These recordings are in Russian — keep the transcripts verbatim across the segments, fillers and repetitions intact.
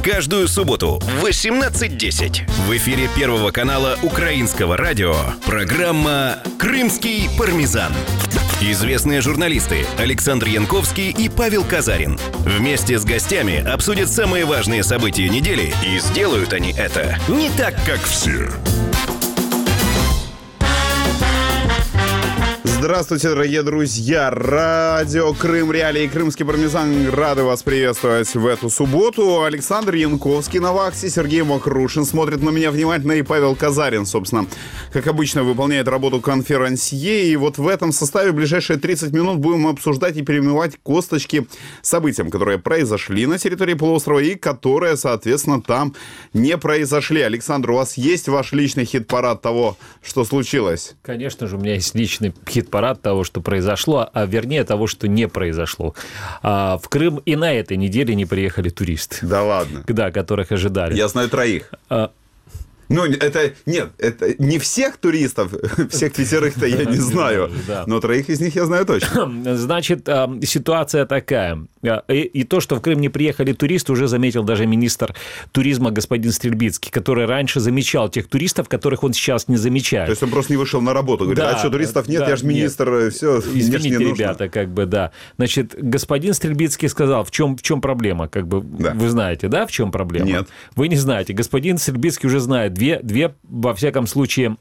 Каждую субботу в восемнадцать десять в эфире Первого канала Украинского радио программа «Крымский пармезан». Известные журналисты Александр Янковский и Павел Казарин вместе с гостями обсудят самые важные события недели, и сделают они это не так, как все. Здравствуйте, дорогие друзья! Радио Крым Реалии и Крымский пармезан рады вас приветствовать в эту субботу. Александр Янковский на вахте, Сергей Мокрушин смотрит на меня внимательно, и Павел Казарин, собственно, как обычно, выполняет работу конферансье. И вот в этом составе в ближайшие тридцать минут будем обсуждать и перемывать косточки событиям, которые произошли на территории полуострова и которые, соответственно, там не произошли. Александр, у вас есть ваш личный хит-парад того, что случилось? Конечно же, у меня есть личный хит парад того, что произошло, а вернее того, что не произошло. А, в Крым и на этой неделе не приехали туристы. Да ладно? Да, которых ожидали. Я знаю троих. А, Ну, это, нет, это не всех туристов, всех пятерых-то я не знаю, но троих из них я знаю точно. Значит, ситуация такая. И, и то, что в Крым не приехали туристы, уже заметил даже министр туризма господин Стрельбицкий, который раньше замечал тех туристов, которых он сейчас не замечает. То есть он просто не вышел на работу, говорит, да, а что, туристов нет, да, я же министр, нет. Все, извините, ребята, как бы, да. Значит, господин Стрельбицкий сказал, в чем, в чем проблема, как бы, да. Вы знаете, да, в чем проблема? Нет. Вы не знаете. Господин Стрельбицкий уже знает две, две, во всяком случае,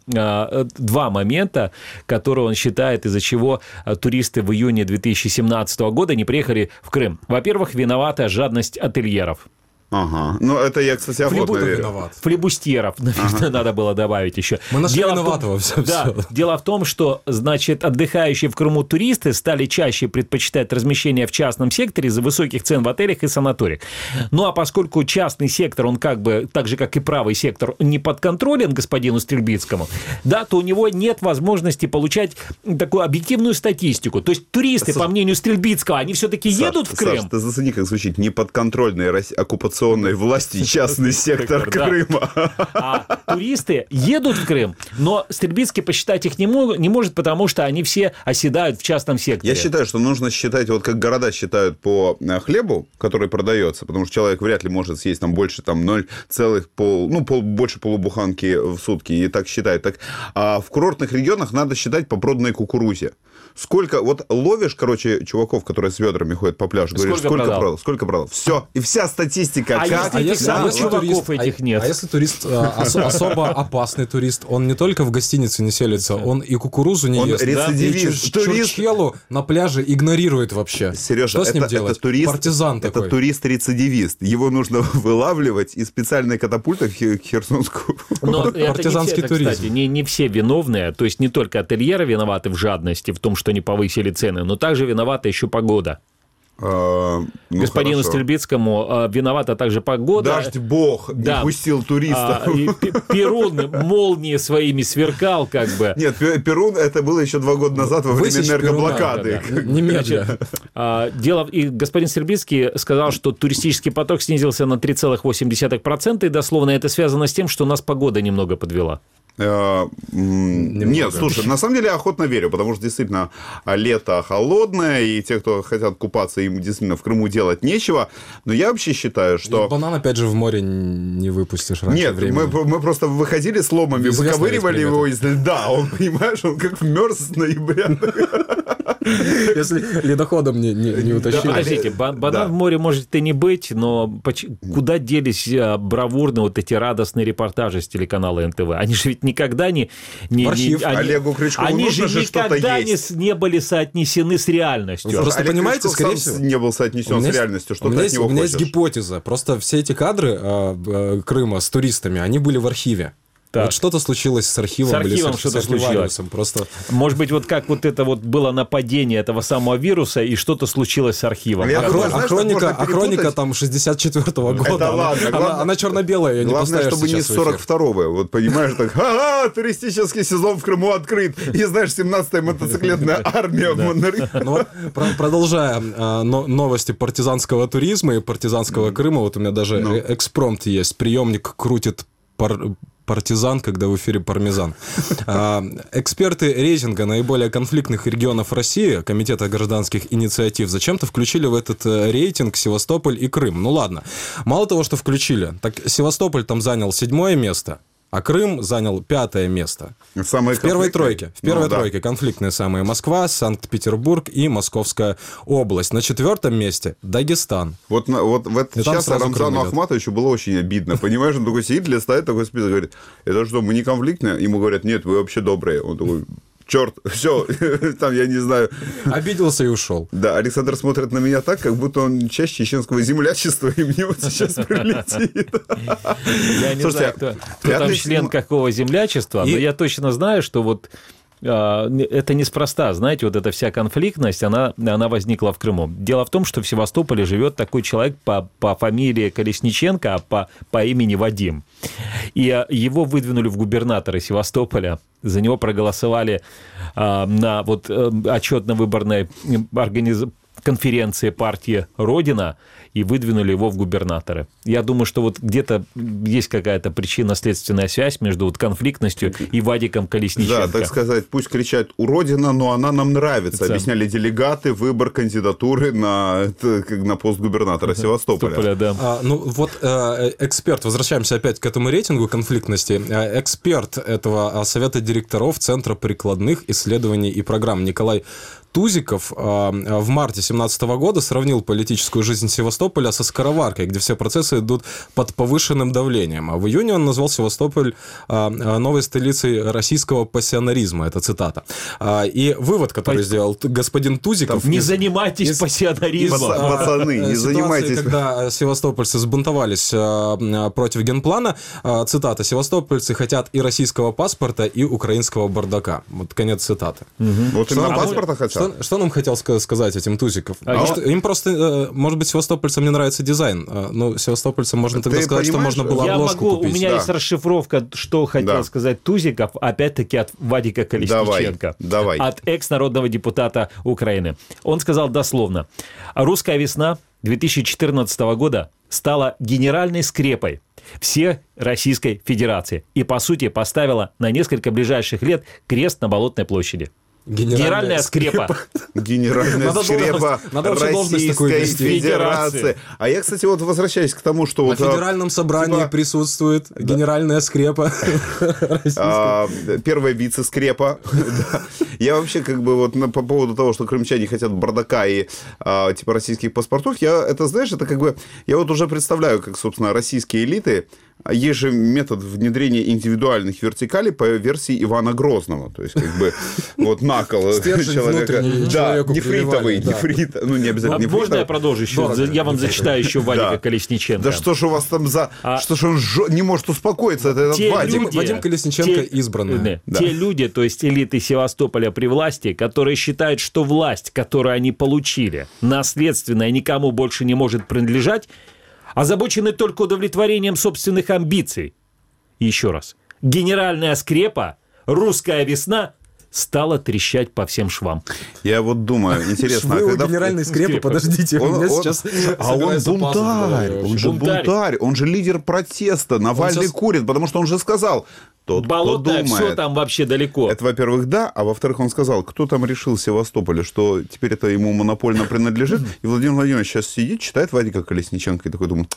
два момента, которые он считает, из-за чего туристы в июне две тысячи семнадцатого года не приехали в Крым. Во-первых, виновата жадность ательеров. Ага. Ну, это я, кстати, охотно верю. Виноват. Флибустьеров, ага. Надо было добавить еще. Мы нашли дело виноватого. В все, да, все. Дело в том, что, значит, отдыхающие в Крыму туристы стали чаще предпочитать размещение в частном секторе из-за высоких цен в отелях и санаториях. Ну, а поскольку частный сектор, он как бы, так же, как и правый сектор, не подконтролен господину Стрельбицкому, да, то у него нет возможности получать такую объективную статистику. То есть туристы, Саш, по мнению Стрельбицкого, они все-таки Саш, едут в Крым. Саш, ты зацени, как звучит неподконтрольная оккупационная власти частный сектор Крыма. А туристы едут в Крым, но Стрельбицкий посчитать их не, мог, не может, потому что они все оседают в частном секторе. Я считаю, что нужно считать, вот как города считают по хлебу, который продается, потому что человек вряд ли может съесть там больше там, ноль целых пол, ну, пол, больше полубуханки в сутки, и так считают. Так, а в курортных регионах надо считать по проданной кукурузе. Сколько, вот ловишь, короче, чуваков, которые с ведрами ходят по пляжу, говоришь, сколько, сколько продал? продал, сколько продал. Все, и вся статистика. А как? если, а если, а если чуваков турист, этих а, нет? А если турист ос, особо опасный турист, он не только в гостинице не селится, он и кукурузу не он ест, рецидивист. И чурчхелу на пляже игнорирует вообще. Сережа, что с ним это, делать? Это турист, партизан это такой. турист-рецидивист. Его нужно вылавливать из специальной катапульты в Херсонскую. Но партизанский это, туризм. Кстати, не, не все виновные, то есть не только ательеры виноваты в жадности, в том, что не повысили цены, но также виновата еще погода. А, ну, господину хорошо. Стрельбицкому а, виновата также погода. Дождь бог да. не пустил туристов. А, и Перун молнии своими сверкал, как бы. Нет, Перун это было еще два года назад во время энергоблокады. Да, да, да. Немедленно. А, дело, и господин Стрельбицкий сказал, что туристический поток снизился на три целых восемь десятых процента, и дословно это связано с тем, что нас погода немного подвела. Нет, слушай, на самом деле я охотно верю, потому что действительно лето холодное, и те, кто хотят купаться, им действительно в Крыму делать нечего. Но я вообще считаю, что... И банан, опять же, в море не выпускишь раньше Нет, времени. мы, мы просто выходили с ломами, выковыривали его из льда. Он, понимаешь, он как мерз с ноября. Если ледоходом не, не, не утащили. Да, подождите, банан да. в море может и не быть, но куда делись бравурные вот эти радостные репортажи с телеканала эн тэ вэ? Они же ведь никогда не... не, архив. не они, Олегу Крючкову они нужно же же никогда не, не были соотнесены с реальностью. Вы просто Олег понимаете, Крючков скорее всего... не был соотнесен с реальностью, что у меня ты есть, от него У меня хочешь. есть гипотеза. Просто все эти кадры э, э, Крыма с туристами, они были в архиве. Так. Вот что-то случилось с архивом, с архивом или с, что-то с случилось. Просто... Может быть, вот как вот это вот было нападение этого самого вируса, и что-то случилось с архивом. Я а, думаю, а, знаешь, хроника, а хроника там шестьдесят четвёртого года. Это она, ладно. Она, Главное, она черно-белая, ее не главное, поставишь чтобы не с сорок второго. Вот понимаешь, так, ага, туристический сезон в Крыму открыт. И знаешь, семнадцатая мотоциклетная армия в Монреале. Продолжая новости партизанского туризма и партизанского Крыма, вот у меня даже экспромт есть. Приемник крутит партизан, когда в эфире пармезан. Эксперты рейтинга наиболее конфликтных регионов России, Комитета гражданских инициатив, зачем-то включили в этот рейтинг Севастополь и Крым. Ну ладно. Мало того, что включили, так Севастополь там занял седьмое место, а Крым занял пятое место. Самые в первой тройке. В первой ну, да. тройке конфликтные самые Москва, Санкт-Петербург и Московская область. На четвертом месте Дагестан. Вот, вот в этот час Рамзану Ахматовичу было очень обидно. Понимаешь, он такой сидит, листает такой список, говорит, это что, мы не конфликтные? Ему говорят, нет, вы вообще добрые. Он такой... Черт, все, там, я не знаю. Обиделся и ушел. Да, Александр смотрит на меня так, как будто он часть чеченского землячества, и мне вот сейчас прилетит. Я не знаю, кто там член какого землячества, но я точно знаю, что вот это неспроста, знаете, вот эта вся конфликтность, она, она возникла в Крыму. Дело в том, что в Севастополе живет такой человек по, по фамилии Колесниченко, а по, по имени Вадим. И его выдвинули в губернаторы Севастополя. За него проголосовали а, на вот, отчетно-выборной организ... конференции партии «Родина» и выдвинули его в губернаторы. Я думаю, что вот где-то есть какая-то причинно-следственная связь между вот конфликтностью и Вадиком Колесниченко. Да, так сказать, пусть кричат «Уродина», но она нам нравится. Это... Объясняли делегаты выбор кандидатуры на, на пост губернатора Севастополя. Севастополя, да. а, ну вот э, эксперт, возвращаемся опять к этому рейтингу конфликтности. Эксперт этого Совета директоров Центра прикладных исследований и программ Николай Тузиков в марте две тысячи семнадцатого года сравнил политическую жизнь Севастополя со скороваркой, где все процессы идут под повышенным давлением. А в июне он назвал Севастополь новой столицей российского пассионаризма. Это цитата. И вывод, который По... сделал господин Тузиков... Там, не из... занимайтесь из... пассионаризмом. Из... Пацаны, не занимайтесь. Когда севастопольцы сбунтовались против генплана, цитата, «Севастопольцы хотят и российского паспорта, и украинского бардака». Вот конец цитаты. Угу. Вот именно паспорта хотят. Что, что нам хотел сказать этим Тузиков? А что, им просто, может быть, севастопольцам не нравится дизайн. Ну, севастопольцам можно тогда Ты сказать, что можно было я обложку могу, купить. У меня да. есть расшифровка, что хотел да. сказать Тузиков, опять-таки от Вадика Колесниченко. Давай, давай. От экс-народного депутата Украины. Он сказал дословно. «Русская весна две тысячи четырнадцатого года стала генеральной скрепой всей Российской Федерации и, по сути, поставила на несколько ближайших лет крест на Болотной площади». Генеральная, Генеральная скрепа. Генеральная скрепа Российской Федерации. А я, кстати, вот возвращаюсь к тому, что... На вот, федеральном собрании типа... присутствует да. генеральная скрепа. а, первая вице-скрепа. Я вообще как бы вот по поводу того, что крымчане хотят бардака и а, типа российских паспортов, я это, знаешь, это как бы... Я вот уже представляю, как, собственно, российские элиты... Есть же метод внедрения индивидуальных вертикалей по версии Ивана Грозного. То есть, как бы, вот накол человека. Да, нефритовый, да. нефрит. Ну, не обязательно нефритовый. Можно я продолжу еще? Да, я вам зачитаю еще Вадика да. Колесниченко. Да что ж у вас там за... А... Что ж он ж... не может успокоиться? Это те Вадим. Люди, Вадим Колесниченко те... избранный. Да. Те люди, то есть элиты Севастополя при власти, которые считают, что власть, которую они получили, наследственная, никому больше не может принадлежать, озабочены только удовлетворением собственных амбиций. И еще раз. Генеральная скрепа, русская весна стала трещать по всем швам. Я вот думаю, интересно... Швы а когда... у генеральной скрепы, подождите, он, у меня он, сейчас... А он бунтарь, он же бунтарь, бунтарь, он же лидер протеста, Навальный сейчас... курит, потому что он же сказал... Тот, Болотное, все там вообще далеко. Это, во-первых, да, а во-вторых, он сказал, кто там решил в Севастополе, что теперь это ему монопольно принадлежит, и Владимир Владимирович сейчас сидит, читает Вадика Колесниченко и такой думает...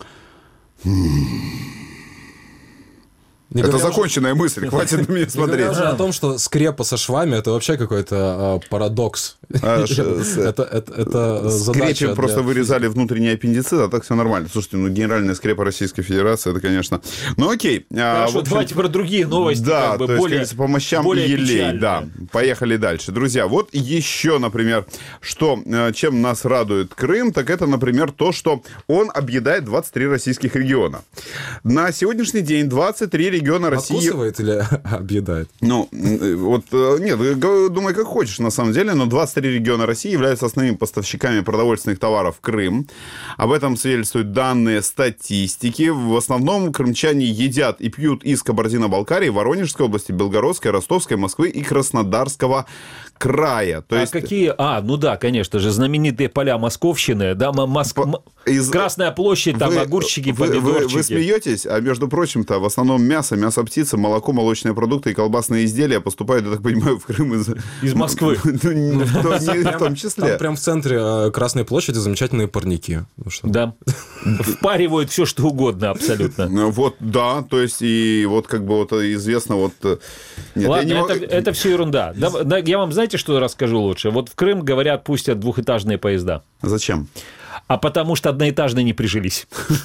Не это законченная уже... мысль, хватит на меня смотреть. Не о том, что скрепа со швами, это вообще какой-то э, парадокс. А, это, это, это Скрепе для... просто вырезали внутренний аппендицит, а так все нормально. Слушайте, ну генеральная скрепа Российской Федерации, это, конечно... Ну окей. Хорошо, а, общем... давайте про другие новости. Да, как бы, то более, есть, по мощам и елей. Да, поехали дальше. Друзья, вот еще, например, что, чем нас радует Крым, так это, например, то, что он объедает двадцать три российских региона. На сегодняшний день двадцать три региона региона России... Откусывает или объедает? Ну, вот, нет, думай, как хочешь, на самом деле, но двадцать три региона России являются основными поставщиками продовольственных товаров в Крым. Об этом свидетельствуют данные статистики. В основном крымчане едят и пьют из Кабардино-Балкарии, Воронежской области, Белгородской, Ростовской, Москвы и Краснодарского края. То а есть... какие? А, ну да, конечно же, знаменитые поля Московщины, да, Моск... По... Из... Красная площадь, там вы, огурчики, вы, помидорчики. Вы, вы смеетесь, а между прочим-то в основном мясо, мясо птицы, молоко, молочные продукты и колбасные изделия поступают, я так понимаю, в Крым из... Из Москвы. В том числе. Там прям в центре Красной площади замечательные парники. Да. Впаривают все, что угодно абсолютно. Вот, да, то есть и вот как бы вот известно вот... Ладно, это все ерунда. Я вам, знаете, что расскажу лучше? Вот в Крым, говорят, пустят двухэтажные поезда. Зачем? А потому что одноэтажные не прижились.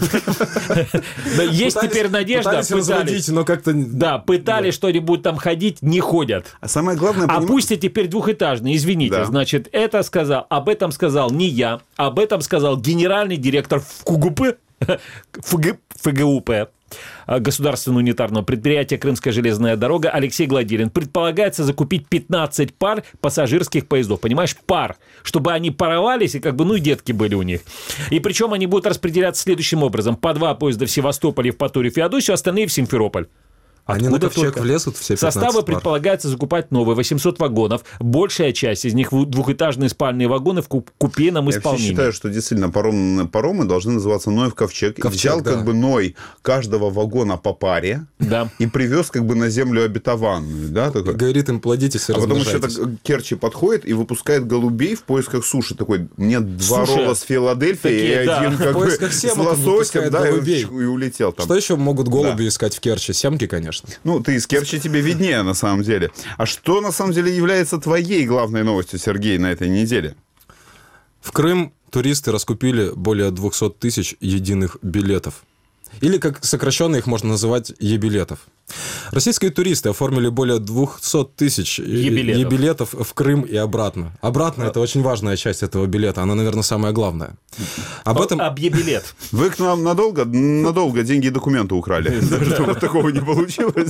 Есть теперь надежда. Пытались разводить, но как-то... Да, пытались что-нибудь там ходить, не ходят. А самое главное... А пусть теперь двухэтажные, извините. Значит, это сказал, об этом сказал не я, об этом сказал генеральный директор ФГУП, ФГУП, Государственного унитарного предприятия «Крымская железная дорога» Алексей Гладилин. Предполагается закупить пятнадцать пар пассажирских поездов. Понимаешь, пар. Чтобы они паровались, и как бы, ну, и детки были у них. И причем они будут распределяться следующим образом. По два поезда в Севастополе, в Потуре, в Феодосию, остальные в Симферополь. Они на ковчег влезут все пятнадцать Составы пар. предполагается закупать новые, восемьсот вагонов. Большая часть из них двухэтажные спальные вагоны в купейном исполнении. Я считаю, что действительно паром, паромы должны называться Ноев ковчег. ковчег взял да. как бы Ной каждого вагона по паре да. и привез как бы на землю обетованную. Да, такой. Говорит им, плодитесь и а потому что это Керчи подходит и выпускает голубей в поисках суши. Такой, мне два Суши. ролла с Филадельфии и да. один как бы с лососем, да, и, и улетел там. Что еще могут голуби да. искать в Керчи? Семки, конечно. Ну, ты из Керчи, тебе виднее, на самом деле. А что, на самом деле, является твоей главной новостью, Сергей, на этой неделе? В Крым туристы раскупили более двести тысяч единых билетов. Или, как сокращенно их можно называть, е-билетов. Российские туристы оформили более двести тысяч е-билетов. е-билетов в Крым и обратно. Обратно – это очень важная часть этого билета. Она, наверное, самая главная. Об этом... Об е-билет. Вы к нам надолго, надолго деньги и документы украли. Чтобы такого не получилось.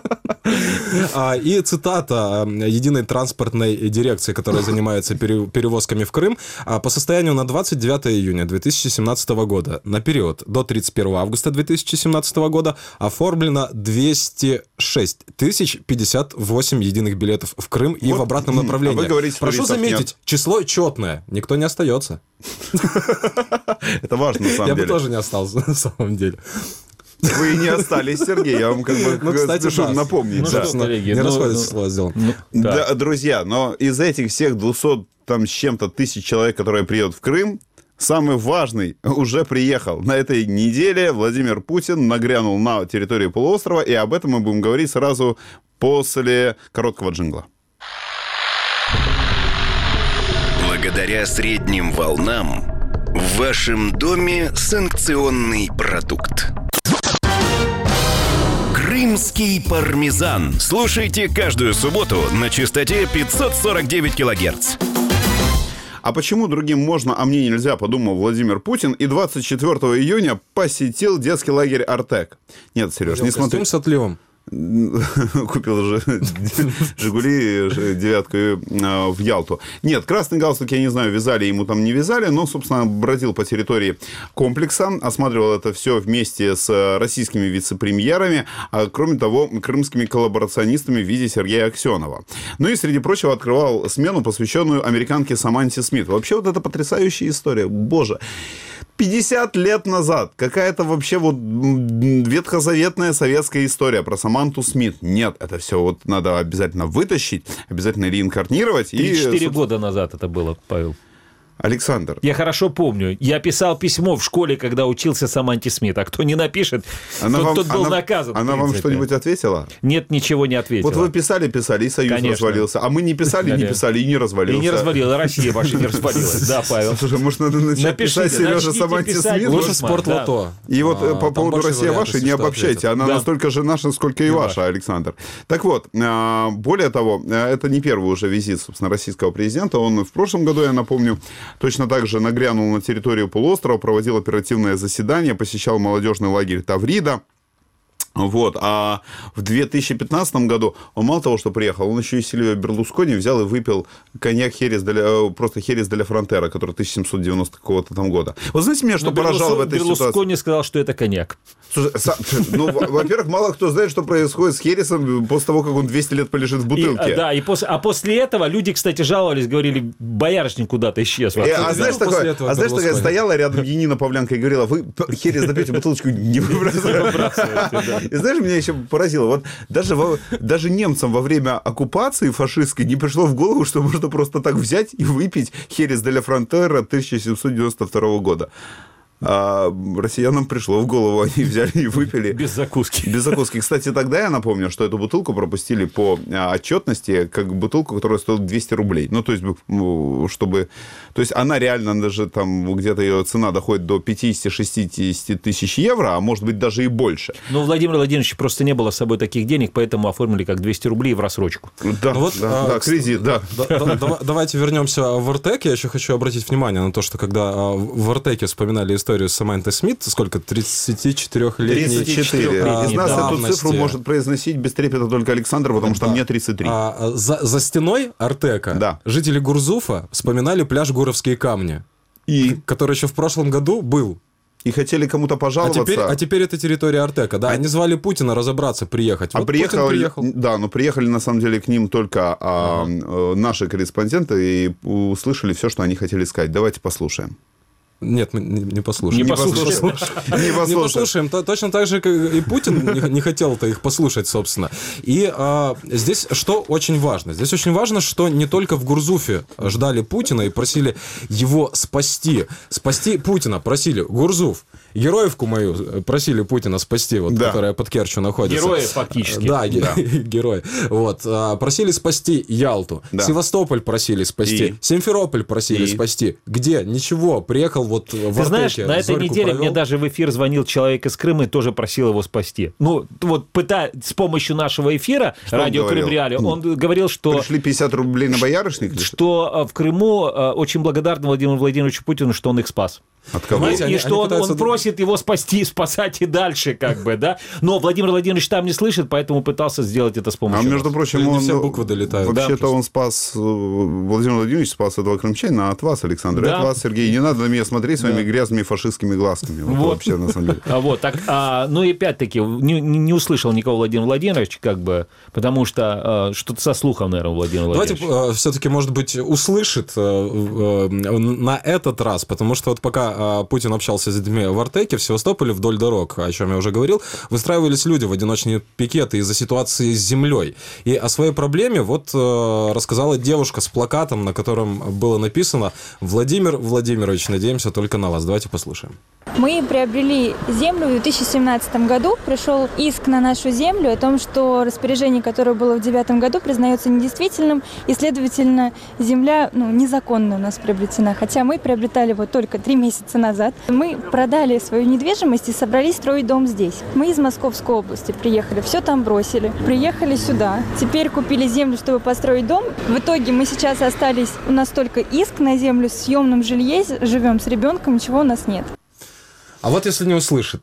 И цитата единой транспортной дирекции, которая занимается перевозками в Крым. По состоянию на двадцать девятое июня две тысячи семнадцатого года на период до тридцать первого августа две тысячи семнадцатого года оформлено двести шесть тысяч пятьдесят восемь единых билетов в Крым и вот, в обратном направлении. А вы говорите, прошу заметить, нет. число четное, никто не остается. Это важно, на самом деле. Я бы деле. тоже не остался, на самом деле. Вы не остались, Сергей, я вам как бы ну, кстати, спешу да. напомнить. Ну, да. что, коллеги, не ну, расходится ну, слово сделано. Ну, да. Да, друзья, но из этих всех двухсот там с чем-то тысяч человек, которые приедут в Крым, самый важный уже приехал. На этой неделе Владимир Путин нагрянул на территорию полуострова, и об этом мы будем говорить сразу после короткого джингла. Благодаря средним волнам в вашем доме санкционный продукт. Крымский пармезан. Слушайте каждую субботу на частоте пятьсот сорок девять килогерц. А почему другим можно, а мне нельзя, подумал Владимир Путин, и двадцать четвёртого июня посетил детский лагерь «Артек». Нет, Сереж, не смотри. С отливом. Купил же «Жигули» девятку в Ялту. Нет, красный галстук, я не знаю, вязали ему там, не вязали, но, собственно, бродил по территории комплекса, осматривал это все вместе с российскими вице-премьерами, а кроме того, крымскими коллаборационистами в виде Сергея Аксенова. Ну и, среди прочего, открывал смену, посвященную американке Саманте Смит. Вообще, вот это потрясающая история. Боже, пятьдесят лет назад какая-то вообще вот ветхозаветная советская история про Саманту Смит. Нет, это все вот надо обязательно вытащить, обязательно реинкарнировать. три-четыре года назад это было, Павел. Александр. Я хорошо помню. Я писал письмо в школе, когда учился Саманте Смит. А кто не напишет, она тот, вам, тот был она, наказан. Она вам что-нибудь ответила? Нет, ничего не ответила. Вот вы писали, писали, и Союз Конечно. развалился. А мы не писали, Конечно. не писали, и не развалился. И не развалилась. Россия ваша не развалилась. Да, Павел. Слушай, может, надо начать писать Сережа Саманте Смит? Лучше спортлото. И вот по поводу Россия ваша не обобщайте. Она настолько же наша, сколько и ваша, Александр. Так вот, более того, это не первый уже визит, собственно, российского президента. Он в прошлом году, я напомню, точно так же нагрянул на территорию полуострова, проводил оперативное заседание, посещал молодежный лагерь Таврида. Вот. А в две тысячи пятнадцатом году он мало того, что приехал, он еще и Сильвио Берлускони взял и выпил коньяк Херес де, просто Херес де ла Фронтера, который тысяча семьсот девяностого какого-то там года. Вот знаете, меня что Но поражало в этой Берлускони ситуации? Берлускони сказал, что это коньяк. Слушай, ну, во-первых, мало кто знает, что происходит с Хересом после того, как он двести лет полежит в бутылке. И, да, и после, а после этого люди, кстати, жаловались, говорили, боярышник куда-то исчез. И, а знаешь, такое, а знаешь, такая стояла рядом Янина Павлянка и говорила, вы Херес допьете, бутылочку не выбрасываете. И знаешь, меня еще поразило, вот даже, во, даже немцам во время оккупации фашистской не пришло в голову, что можно просто так взять и выпить Херес де ла Фронтера тысяча семьсот девяносто второго года. А россиянам пришло в голову, они взяли и выпили. Без закуски. Без закуски. Кстати, тогда я напомню, что эту бутылку пропустили по отчетности как бутылку, которая стоила двести рублей. Ну, то есть, чтобы... То есть, она реально даже там где-то ее цена доходит до пятьдесят-шестьдесят тысяч евро, а может быть даже и больше. Ну, у Владимира Владимировича просто не было с собой таких денег, поэтому оформили как двести рублей в рассрочку. Да, ну, вот, да, а, да, кредит, да. да, да, да. Давайте вернемся в Артек. Я еще хочу обратить внимание на то, что когда в Артеке вспоминали историю с Самантой Смит, сколько, тридцатичетырёхлетней тридцать четыре. Из нас давности. эту цифру может произносить без трепета только Александр, потому что да. мне тридцать три. А, за, за стеной Артека да. жители Гурзуфа вспоминали пляж Гуровские камни, и... который еще в прошлом году был. И хотели кому-то пожаловаться. А теперь, а теперь это территория Артека. Да, а... они звали Путина разобраться, приехать. А вот приехал, приехал. Да, но приехали на самом деле к ним только а, ага. наши корреспонденты и услышали все, что они хотели сказать. Давайте послушаем. Нет, мы не послушаем. Не послушаем. Не послушаем. Точно так же, как и Путин не хотел-то их послушать, собственно. И а, здесь что очень важно? Здесь очень важно, что не только в Гурзуфе ждали Путина и просили его спасти. Спасти Путина просили. Гурзуф. Героевку мою просили Путина спасти, вот, да. которая под Керчью находится. Герои фактически. Да, да. герои. Вот. Просили спасти Ялту. Да. Севастополь просили спасти. И? Симферополь просили и? спасти. Где? Ничего. Приехал вот в Ты Артеке. знаешь, на этой неделе провел. мне даже в эфир звонил человек из Крыма и тоже просил его спасти. Ну, вот пытаясь с помощью нашего эфира, что радио Крым Реалии, он говорил, что... Пришли пятьдесят рублей на боярышник? Что в Крыму очень благодарны Владимиру Владимировичу Путину, что он их спас. От кого? Знаете, и они, что они он, пытаются... он просит его спасти, спасать и дальше, как бы, да. Но Владимир Владимирович там не слышит, поэтому пытался сделать это с помощью. А между прочим, он, все буквы долетают. Вообще-то да, он спас, Владимир Владимирович спас этого крымчанина от вас, Александр, да. от вас, Сергей. Не надо на меня смотреть своими да. грязными фашистскими глазками. Вот, вот. Вообще, на самом деле. А вот, так, а, ну и опять-таки, не, не услышал никого Владимир Владимирович, как бы, потому что а, что-то со слухом, наверное, Владимир Владимирович. Давайте а, все-таки, может быть, услышит а, а, на этот раз, потому что вот пока а, Путин общался с людьми в Артеке, в Севастополе вдоль дорог, о чем я уже говорил, выстраивались люди в одиночные пикеты из-за ситуации с землей. И о своей проблеме вот э, рассказала девушка с плакатом, на котором было написано «Владимир Владимирович, надеемся только на вас». Давайте послушаем. Мы приобрели землю в две тысячи семнадцатом году. Пришел иск на нашу землю о том, что распоряжение, которое было в две тысячи девятом году, признается недействительным, и, следовательно, земля ну, незаконно у нас приобретена. Хотя мы приобретали его только три месяца назад. Мы продали свою недвижимость и собрались строить дом здесь. Мы из Московской области приехали, все там бросили, приехали сюда. Теперь купили землю, чтобы построить дом. В итоге мы сейчас остались, у нас только иск на землю, в съемном жилье, живем с ребенком, ничего у нас нет. А вот если не услышит,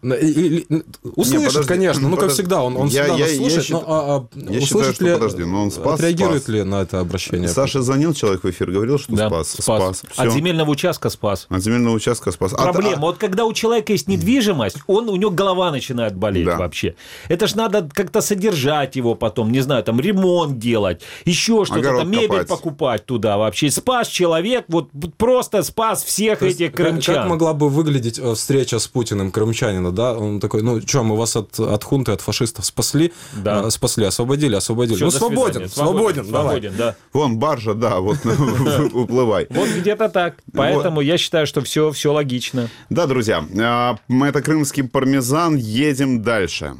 услышит, не, конечно, ну, как всегда, он, он я, всегда я, нас слушает, я считаю, но а, а, я считаю, что, ли, подожди, но он спас, отреагирует спас. ли на это обращение? Саша звонил, человек в эфир, говорил, что да, спас. спас. спас. От земельного участка спас. От земельного участка спас. Проблема, а, вот когда у человека есть недвижимость, он, у него голова начинает болеть да. вообще. Это ж надо как-то содержать его потом, не знаю, там ремонт делать, еще что-то, огород там мебель копать. покупать туда вообще. Спас человек, вот просто спас всех То этих крымчан. Как могла бы выглядеть встреча с Путиным крымчанина? Да, он такой, ну что, мы вас от, от хунты, от фашистов спасли, да. спасли, освободили, освободили. Все, ну свободен, свободен, свободен, свободен, да. Вон баржа, да, вот уплывай. Вот где-то так. Поэтому я считаю, что все, все логично. Да, друзья, это крымский пармезан, едем дальше.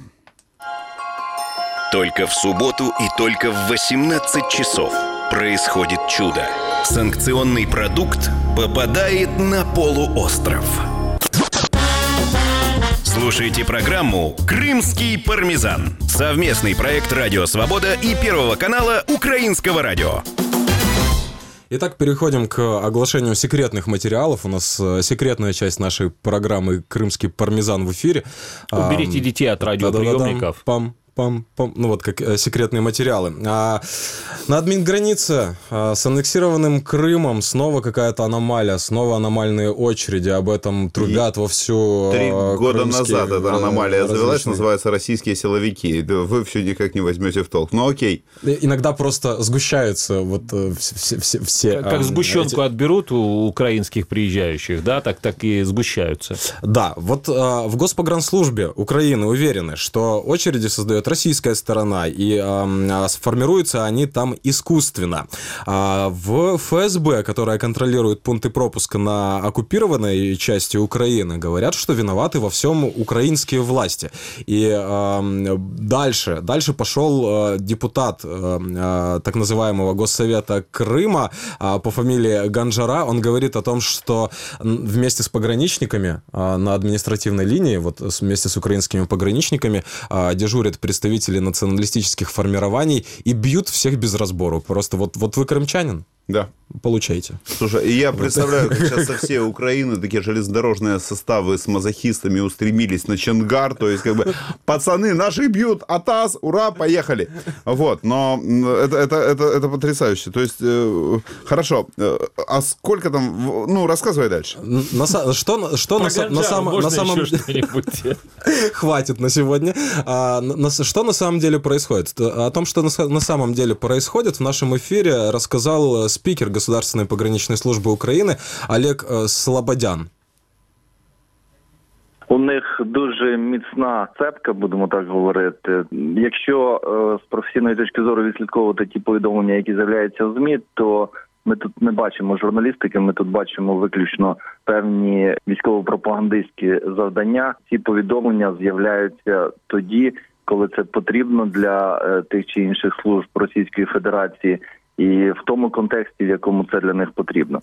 Только в субботу и только в восемнадцать часов происходит чудо. Санкционный продукт попадает на полуостров. Слушайте программу «Крымский пармезан». Совместный проект «Радио Свобода» и Первого канала Украинского радио. Итак, переходим к оглашению секретных материалов. У нас секретная часть нашей программы «Крымский пармезан» в эфире. Уберите детей от радиоприемников. Пам. Пам, пам, ну вот как э, секретные материалы. А, на админгранице а, с аннексированным Крымом снова какая-то аномалия, снова аномальные очереди. Об этом трубят во всю. Три а, года назад эта аномалия различные... завелась, называется «Российские силовики». Вы все никак не возьмете в толк. Ну окей. Иногда просто сгущаются вот все... все, все как а, сгущенку эти... отберут у украинских приезжающих, да, так, так и сгущаются. Да, вот а, в Госпогранслужбе Украины уверены, что очереди создает российская сторона, и э, сформируются они там искусственно. А в эф эс бэ, которая контролирует пункты пропуска на оккупированной части Украины, говорят, что виноваты во всем украинские власти. И э, дальше, дальше пошел э, депутат э, э, так называемого Госсовета Крыма э, по фамилии Ганжара. Он говорит о том, что вместе с пограничниками э, на административной линии, вот вместе с украинскими пограничниками э, дежурят представители представители националистических формирований и бьют всех без разбору. Просто вот, вот вы крымчанин? Да. Получаете. Слушай, я представляю, как сейчас со всей Украины такие железнодорожные составы с мазохистами устремились на Чонгар, то есть как бы пацаны наши бьют, атас, ура, поехали. Вот, но это, это, это, это потрясающе. То есть, э, хорошо, а сколько там, ну, рассказывай дальше. На, что что на, на, сам, на самом деле... Хватит на сегодня. А, на, что на самом деле происходит? О том, что на, на самом деле происходит, в нашем эфире рассказал спикер Государственной пограничной служби України Олег Слободян. У них дуже міцна цепка, будемо так говорити. Якщо з професійної точки зору відслідковувати ті повідомлення, які з'являються в ЗМІ, то ми тут не бачимо журналістики, ми тут бачимо виключно певні військово-пропагандистські завдання. Ці повідомлення з'являються тоді, коли це потрібно для тих чи інших служб Російської Федерації, и в том контексте, в якому це для них потрібно.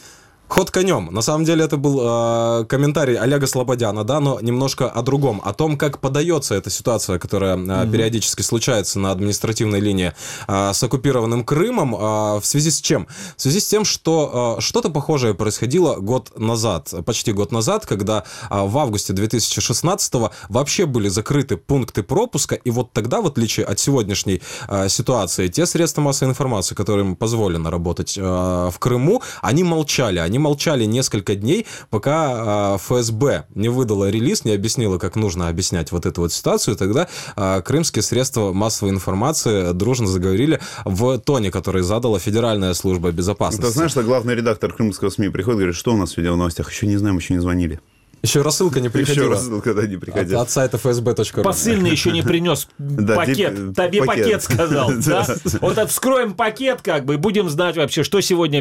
Ход конем. На самом деле это был э, комментарий Олега Слободяна, да, но немножко о другом, о том, как подается эта ситуация, которая э, mm-hmm. периодически случается на административной линии э, с оккупированным Крымом, э, в связи с чем? В связи с тем, что э, что-то похожее происходило год назад, почти год назад, когда э, в августе две тысячи шестнадцатого вообще были закрыты пункты пропуска, и вот тогда, в отличие от сегодняшней э, ситуации, те средства массовой информации, которым позволено работать э, в Крыму, они молчали, они Они молчали несколько дней, пока эф эс бэ не выдала релиз, не объяснила, как нужно объяснять вот эту вот ситуацию. Тогда крымские средства массовой информации дружно заговорили в тоне, который задала Федеральная служба безопасности. Ты знаешь, что главный редактор крымского СМИ приходит и говорит, что у нас в видеоновостях? Еще не знаем, еще не звонили. Еще рассылка не приходила. Еще рассылка да, не приходила. От, от сайта эф эс бэ точка ру. Посыльный еще не принес пакет. Тебе пакет сказал. Вот вскроем пакет, как бы, будем знать вообще, что сегодня...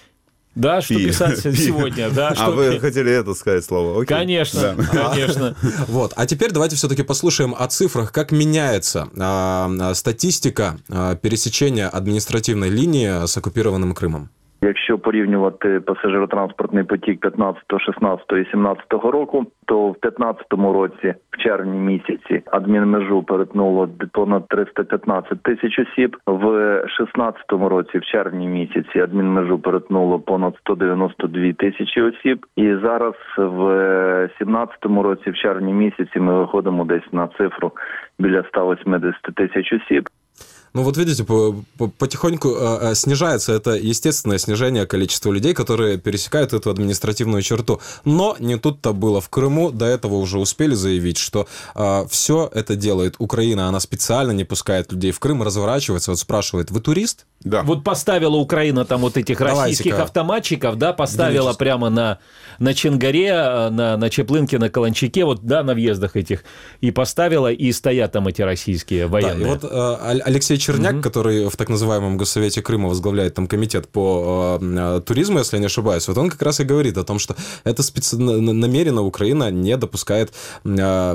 Да, что Пи. писать Пи. сегодня. Да, что... А вы хотели это сказать слово? Окей. Конечно, да. конечно. Вот. А теперь давайте все-таки послушаем о цифрах, как меняется а, статистика а, пересечения административной линии с оккупированным Крымом. Якщо порівнювати пасажиротранспортний потік п'ятнадцятого, шістнадцятого і сімнадцятого року, то в п'ятнадцятому році, в червні місяці, адмінмежу перетнуло понад триста п'ятнадцять тисяч осіб. В шістнадцятому році, в червні місяці, адмінмежу перетнуло понад сто дев'яносто дві тисячі осіб. І зараз в сімнадцятому році, в червні місяці, ми виходимо десь на цифру біля сто вісімдесят тисяч осіб. Ну вот видите, потихоньку э, снижается это естественное снижение количества людей, которые пересекают эту административную черту. Но не тут-то было. В Крыму до этого уже успели заявить, что э, все это делает Украина. Она специально не пускает людей в Крым, разворачивается, вот спрашивает, вы турист? Да. Вот поставила Украина там вот этих российских Давайте-ка. автоматчиков, да, поставила прямо на, на Чонгаре, на, на Чеплынке, на Каланчаке, вот, да, на въездах этих, и поставила, и стоят там эти российские военные. Да, и вот э, Алексей Черняк, mm-hmm. который в так называемом Госсовете Крыма возглавляет там комитет по э, туризму, если я не ошибаюсь, вот он как раз и говорит о том, что это специ... намеренно Украина не допускает э,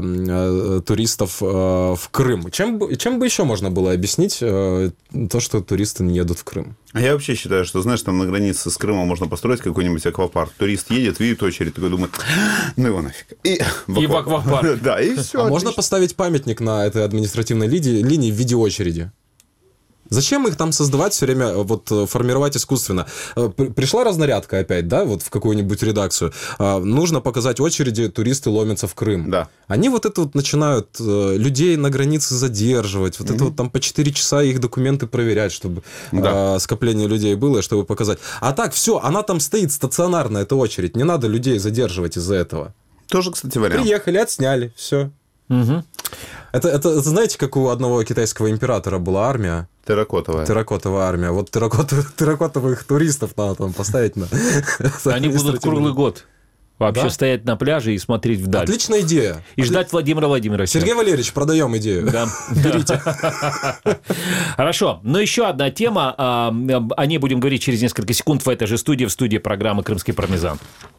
э, туристов э, в Крым. Чем, чем бы еще можно было объяснить э, то, что туристы не едут в Крым? А я вообще считаю, что, знаешь, там на границе с Крымом можно построить какой-нибудь аквапарк. Турист едет, видит очередь, такой думает, ну его нафиг. И в, и в аквапарк. Да, и все. А можно поставить памятник на этой административной линии, линии в виде очереди? Зачем их там создавать все время, вот формировать искусственно? Пришла разнарядка опять, да, вот в какую-нибудь редакцию. Нужно показать очереди, туристы ломятся в Крым. Да. Они вот это вот начинают людей на границе задерживать, вот mm-hmm. это вот там по четыре часа их документы проверять, чтобы да. скопление людей было, чтобы показать. А так, все, она там стоит стационарно, эта очередь. Не надо людей задерживать из-за этого. Тоже, кстати, вариант. Приехали, отсняли, все. Угу. Это, это, это знаете, как у одного китайского императора была армия? Терракотовая. Терракотовая армия. Вот терракотовых, терракотовых туристов надо там поставить на... Они будут круглый год вообще да? стоять на пляже и смотреть вдаль. Отличная идея. И ждать Владимира Владимировича. Сергей Валерьевич, продаем идею. Да. Берите. Хорошо. Но еще одна тема. О ней будем говорить через несколько секунд в этой же студии, в студии программы «Крымский пармезан».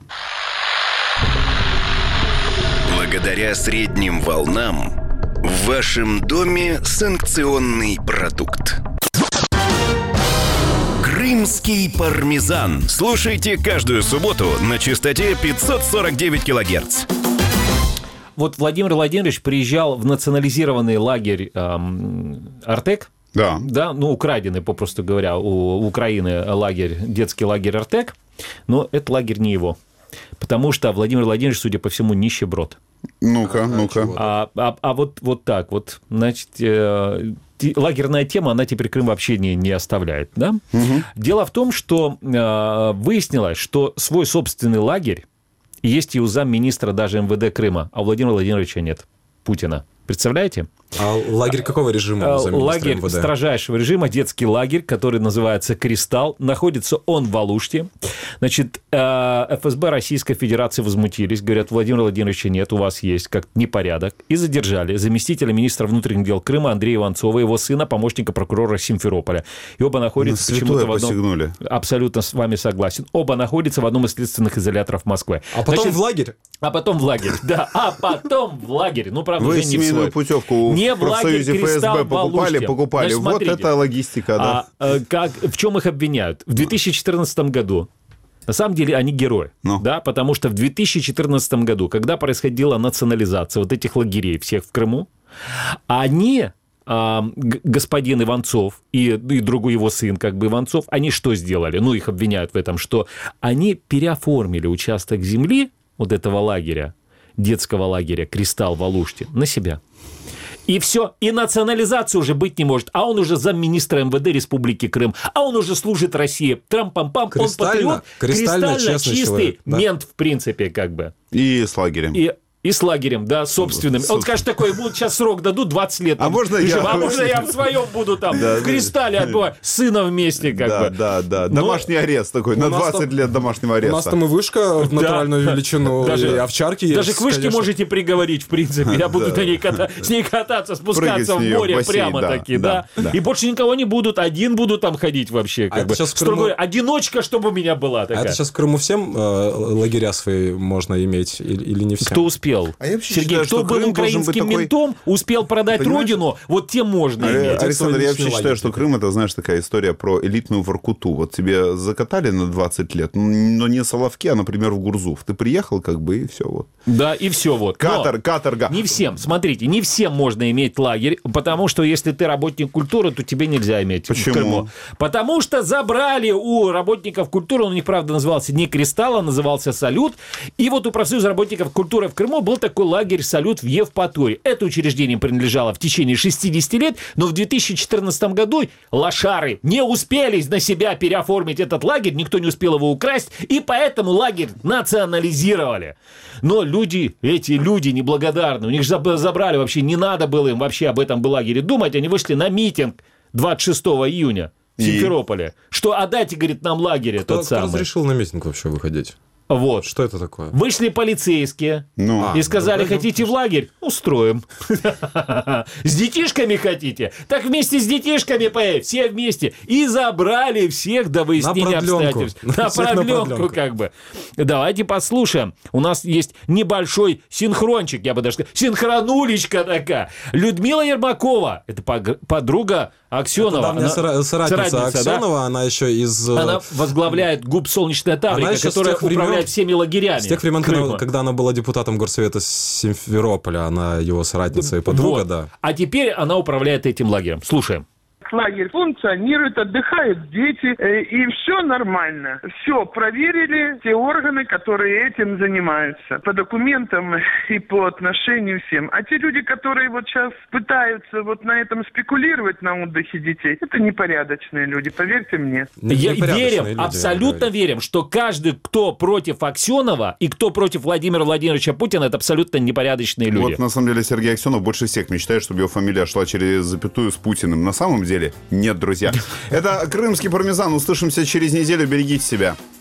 Благодаря средним волнам в вашем доме санкционный продукт. Крымский пармезан. Слушайте каждую субботу на частоте пятьсот сорок девять килогерц. Вот Владимир Владимирович приезжал в национализированный лагерь эм, Артек. Да. Да, ну, украденный, попросту говоря, у Украины лагерь, детский лагерь Артек. Но этот лагерь не его. Потому что Владимир Владимирович, судя по всему, нищеброд. Ну-ка, ну-ка. А, а, а вот, вот так вот, значит, э, лагерная тема, она теперь Крым вообще не, не оставляет, да? Угу. Дело в том, что э, выяснилось, что свой собственный лагерь есть и у замминистра даже эм вэ дэ Крыма, а у Владимира Владимировича нет, Путина. Представляете? А лагерь какого режима? Лагерь эм вэ дэ? Строжайшего режима, детский лагерь, который называется «Кристалл». Находится он в Алуште. Значит, эф эс бэ Российской Федерации возмутились. Говорят, Владимира Владимировича нет, у вас есть как непорядок. И задержали заместителя министра внутренних дел Крыма Андрея Иванцова, его сына, помощника прокурора Симферополя. И оба находятся почему-то в одном... посягнули. Абсолютно с вами согласен. Оба находятся в одном из следственных изоляторов Москвы. А потом Значит, в лагерь? А потом в лагерь, да. А потом в лагерь. Ну, правда, Вы уже не в свой. путевку Не в профсоюзе эф эс бэ покупали, покупали. Значит, вот это логистика, да. А, как, в чем их обвиняют? В две тысячи четырнадцатом году, на самом деле, они герои, ну. да, потому что в две тысячи четырнадцатом году, когда происходила национализация вот этих лагерей всех в Крыму, они, а, господин Иванцов и, и другой его сын, как бы Иванцов, они что сделали? Ну, их обвиняют в этом, что они переоформили участок земли вот этого лагеря, детского лагеря «Кристалл» в Алуште, на себя. И все, и национализации уже быть не может. А он уже замминистра эм вэ дэ Республики Крым. А он уже служит России. Трам-пам-пам, он патриот. Кристально, кристально чистый человек, да. мент, в принципе, как бы. И с лагерем. И... И с лагерем, да, собственным. Он скажет такой, ему сейчас срок дадут двадцать лет. Там, а можно я... я... А можно я в своем буду там, да, в «Кристалле» отбывать, с сыном вместе, как да, бы. Да, да, да. Домашний Но... арест такой, на двадцать там... лет домашнего ареста. У нас там и вышка в натуральную да. величину, даже, и овчарки есть. Даже к вышке конечно. Можете приговорить, в принципе. Я буду на ней ката... с ней кататься, спускаться в море прямо-таки, да. И больше никого не будут, один буду там ходить вообще. Как бы. Строго одиночка, чтобы у меня была такая. А это сейчас в Крыму всем лагеря свои можно иметь или не всем? Кто успел? Сергей, кто был украинским ментом, успел продать родину, вот тем можно иметь. Александр, я вообще считаю, что Крым — это, знаешь, такая история про элитную Воркуту. Вот тебе закатали на двадцать лет, но не Соловки, а, например, в Гурзуф. Ты приехал, как бы, и все вот. Да, и все вот. Катор, каторга. Не всем, смотрите, не всем можно иметь лагерь, потому что если ты работник культуры, то тебе нельзя иметь Почему? в Крыму. Потому что забрали у работников культуры, он у них, правда, назывался не «Кристалл», а назывался «Салют». И вот у профсоюза работников культуры в Крыму был такой лагерь «Салют» в Евпатории. Это учреждение принадлежало в течение шестьдесят лет, но в две тысячи четырнадцатом году лошары не успели на себя переоформить этот лагерь, никто не успел его украсть, и поэтому лагерь национализировали. Но люди, эти люди неблагодарны, у них забрали вообще, не надо было им вообще об этом лагере думать, они вышли на митинг двадцать шестого июня в Симферополе, что отдайте, говорит, нам лагерь кто, тот самый. Кто разрешил на митинг вообще выходить? Вот. Что это такое? Вышли полицейские ну, и сказали, ну, хотите в лагерь? Устроим. С детишками хотите? Так вместе с детишками поедем, все вместе. И забрали всех до выяснения обстоятельств. На продленку, как бы. Давайте послушаем. У нас есть небольшой синхрончик, я бы даже сказал. Синхронулечка такая. Людмила Ермакова, это подруга Аксенова. Это давняя соратница Аксенова, да? Она еще из... Она возглавляет ГУП «Солнечная Таврика», которая управляет всеми лагерями. С тех времен, когда, когда она была депутатом горсовета Симферополя, она его соратница и подруга, вот. Да. А теперь она управляет этим лагерем. Слушаем. лагерь функционирует, отдыхают дети, э, и все нормально. Все проверили те органы, которые этим занимаются. По документам и по отношению всем. А те люди, которые вот сейчас пытаются вот на этом спекулировать, на отдыхе детей, это непорядочные люди, поверьте мне. Я верим, люди, абсолютно верим, что каждый, кто против Аксенова и кто против Владимира Владимировича Путина, это абсолютно непорядочные люди. Вот на самом деле Сергей Аксенов больше всех мечтает, чтобы его фамилия шла через запятую с Путиным. На самом деле нет, друзья. Это «Крымский пармезан». Услышимся через неделю. Берегите себя.